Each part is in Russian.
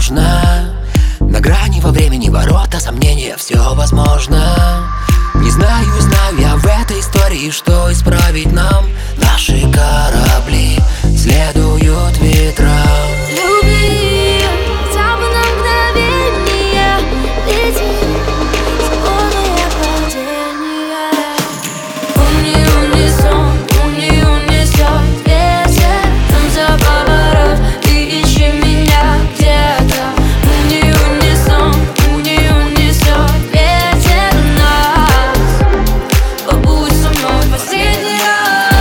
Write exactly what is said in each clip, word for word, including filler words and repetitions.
возможно. На грани во времени ворота сомнения, все возможно. Не знаю, знаю я в этой истории, что исправить нам. Наши корабли следуют ветрам. Люби, хотя бы на мгновение, лети, свободное падение. Уни, унисон, уни, унесет ветер. Там за поворот, ты ищи меня где-то. Уни, унисон, уни, унесет ветер нас. Побудь со мной в последний раз.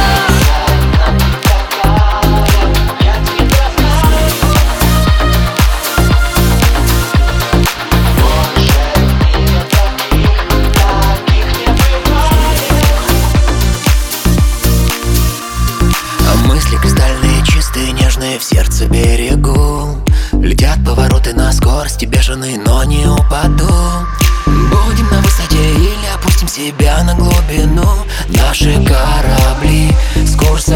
Мысли кристальные, чистые, нежные, в сердце берегу. Летят повороты на скорости бешеные, но не упаду. Будем на высоте или опустим себя на глубину. Наши корабли с курса